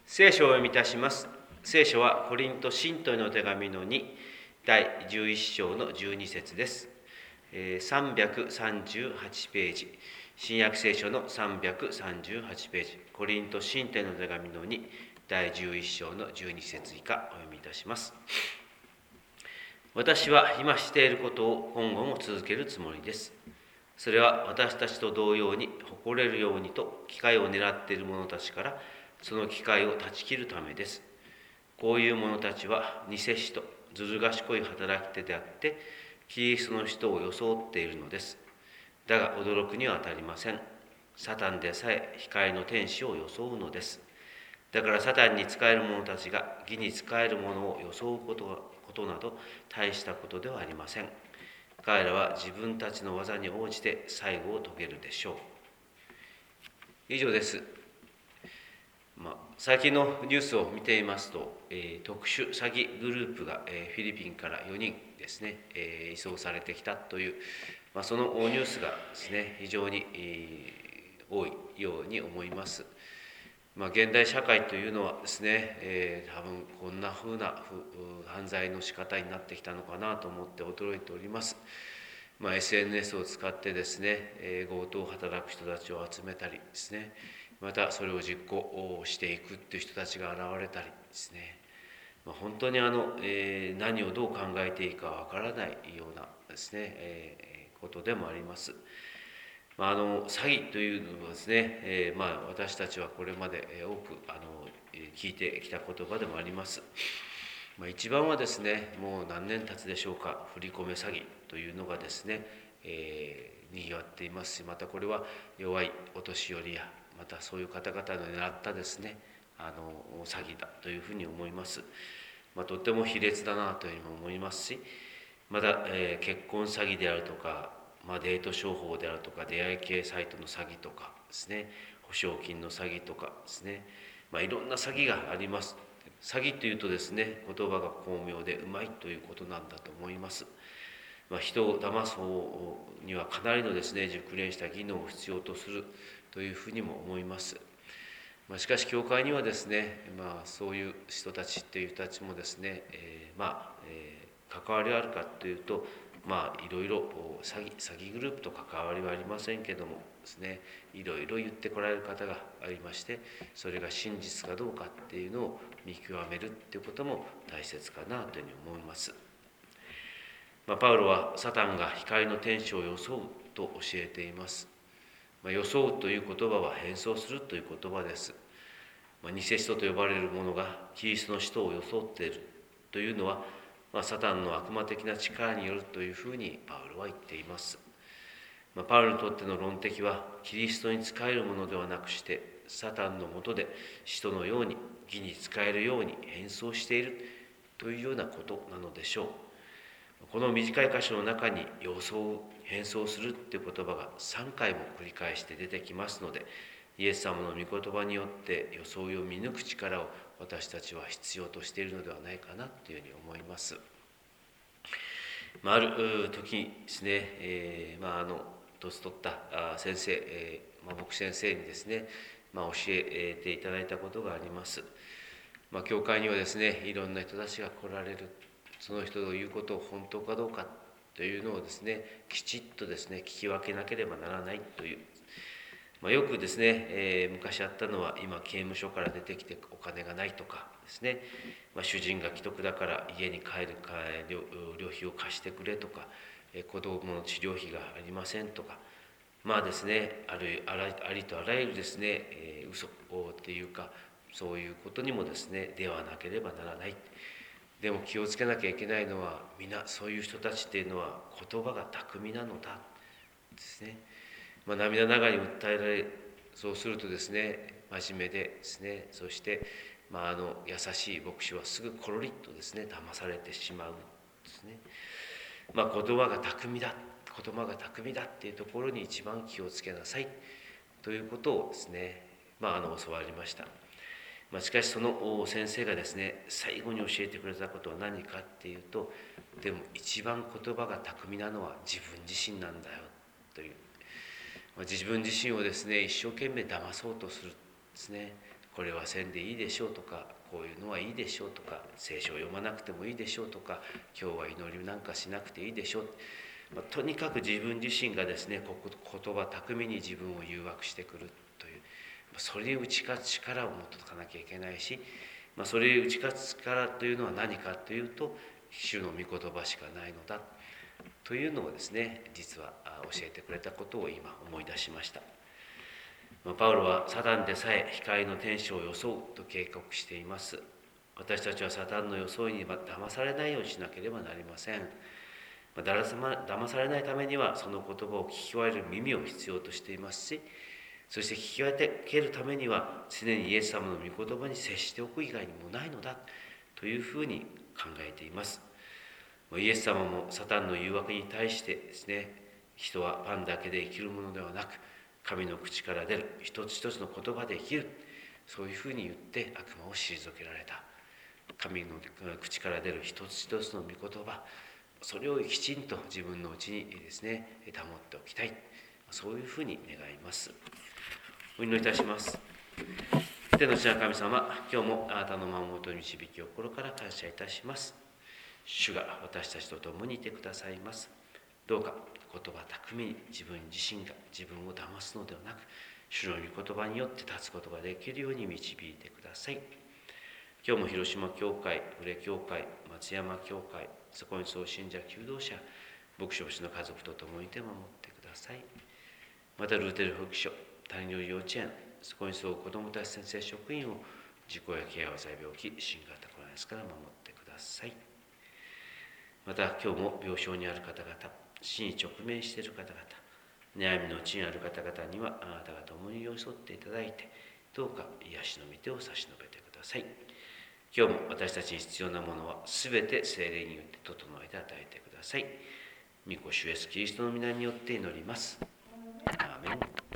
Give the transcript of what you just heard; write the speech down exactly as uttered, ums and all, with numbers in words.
聖書を読みいたします。聖書はコリント信徒への手紙のに、だいじゅういっ章のじゅうに節です。さんびゃくさんじゅうはちページ、新約聖書のさんびゃくさんじゅうはちページ、コリント信徒への手紙のに、だいじゅういっ章のじゅうに節以下お読みいたします。私は今していることを今後も続けるつもりです。それは私たちと同様に誇れるようにと機会を狙っている者たちからその機会を断ち切るためです。こういう者たちは偽使徒、ずる賢い働き手であって、キリストの人を装っているのです。だが驚くには当たりません。サタンでさえ光の天使を装うのです。だからサタンに仕える者たちが義に仕える者を装うことはことなど大したことではありません。彼らは自分たちの技に応じて最後を遂げるでしょう。以上です。まあ、最近のニュースを見ていますと、えー、特殊詐欺グループが、えー、フィリピンからよにんですね、えー、移送されてきたという、まあ、そのニュースがですね、非常に、えー、多いように思います。まあ、現代社会というのはですね、えー、多分こんなふうな犯罪の仕方になってきたのかなと思って驚いております。まあ、エスエヌエス を使ってですね、えー、強盗を働く人たちを集めたりですね、またそれを実行していくっていう人たちが現れたりですね、まあ、本当にあの、えー、何をどう考えていいかわからないようなですね、えー、ことでもあります。まあ、あの詐欺というのはですね、えーまあ、私たちはこれまで多くあの聞いてきた言葉でもあります。まあ、一番はですね、もう何年経つでしょうか、振り込め詐欺というのがですね、えー、にぎわっていますし、またこれは弱いお年寄りや、またそういう方々の狙ったですね、あの詐欺だというふうに思います。まあ、とっても卑劣だなというふうにも思いますし、また、えー、結婚詐欺であるとか、まあ、デート商法であるとか、出会い系サイトの詐欺とかですね、保証金の詐欺とかですね、まあ、いろんな詐欺があります。詐欺というとですね、言葉が巧妙でうまいということなんだと思います。まあ、人を騙す方にはかなりのですね、熟練した技能を必要とするというふうにも思います。まあ、しかし教会にはですね、まあ、そういう人たちっていう人たちもですね、えー、まあ、えー、関わりがあるかというと、まあいろいろ詐欺詐欺グループと関わりはありませんけどもですね、いろいろ言ってこられる方がありまして、それが真実かどうかっていうのを見極めるっていうことも大切かなというふうに思います。まあ、パウロはサタンが光の天使を装うと教えています。まあ、装うという言葉は変装するという言葉です。まあ、偽使徒と呼ばれる者がキリストの使徒を装っているというのは、まあ、サタンの悪魔的な力によるというふうにパウロは言っています。まあ、パウロにとっての論敵はキリストに仕えるものではなくしてサタンのもとで使徒のように義に仕えるように変装しているというようなことなのでしょう。この短い箇所の中に装う、変装するという言葉がさんかいも繰り返して出てきますので、イエス様の御言葉によって装いを見抜く力を私たちは必要としているのではないかなというふうに思います。まあ、ある時にですね、えー、まああの年取った先生、えーまあ、牧師先生にですね、まあ、教えていただいたことがあります。まあ、教会にはですね、いろんな人たちが来られる。その人の言うことを本当かどうかというのをですね、きちっとですね、聞き分けなければならないという。まあ、よくですね、えー、昔あったのは今刑務所から出てきてお金がないとかですね、まあ、主人が既得だから家に帰るか旅費を貸してくれとか、えー、子供の治療費がありませんとか、まあですね、あるあらありとあらゆるですね、えー、嘘っていうかそういうことにもですねではなければならない。でも気をつけなきゃいけないのは、皆そういう人たちっていうのは言葉が巧みなのだですね。まあ、涙ながらに訴えられ、そうするとですね、真面目でですね、そして、まあ、あの優しい牧師はすぐコロリッとですね、騙されてしまうですね。まあ、言葉が巧みだ、言葉が巧みだっていうところに一番気をつけなさいということをですね、まあ、あの教わりました。まあ、しかしその先生がですね、最後に教えてくれたことは何かっていうと、でも一番言葉が巧みなのは自分自身なんだよという。まあ、自分自身をですね、一生懸命騙そうとするですね。 これはせんでいいでしょうとか、こういうのはいいでしょうとか、聖書を読まなくてもいいでしょうとか、今日は祈りなんかしなくていいでしょう、まあ、とにかく自分自身がですね、言葉巧みに自分を誘惑してくるという、それに打ち勝つ力を持っておかなきゃいけないし、まあ、それに打ち勝つ力というのは何かというと、主の御言葉しかないのだというのをですね、実は教えてくれたことを今思い出しました。パウロはサタンでさえ光の天使を装うと警告しています。私たちはサタンの装いに騙されないようにしなければなりません。騙されないためにはその言葉を聞き分ける耳を必要としていますし、そして聞き分けるためには常にイエス様の御言葉に接しておく以外にもないのだというふうに考えています。イエス様もサタンの誘惑に対してですね、人はパンだけで生きるものではなく、神の口から出る一つ一つの言葉で生きる、そういうふうに言って悪魔を退けられた。神の口から出る一つ一つの御言葉、それをきちんと自分のうちにですね、保っておきたい、そういうふうに願います。お祈りいたします。天の父なる神様、今日もあなたの守りと導きを心から感謝いたします。主が私たちと共にいてくださいます。どうか言葉巧みに自分自身が自分を騙すのではなく、主の御言葉によって立つことができるように導いてください。今日も広島教会、呉教会、松山教会、そこに総信者、求道者、牧師牧師の家族と共にいて守ってください。またルーテル保育所、谷の幼稚園、そこにそう子どもたち先生職員を事故や怪我災病気、新型コロナウイルスから守ってください。また今日も病床にある方々、死に直面している方々、悩みのうちにある方々にはあなたが共に寄り添っていただいて、どうか癒しの御手を差し伸べてください。今日も私たちに必要なものはすべて聖霊によって整えて与えてください。御子主イエスキリストの皆によって祈ります。アーメン。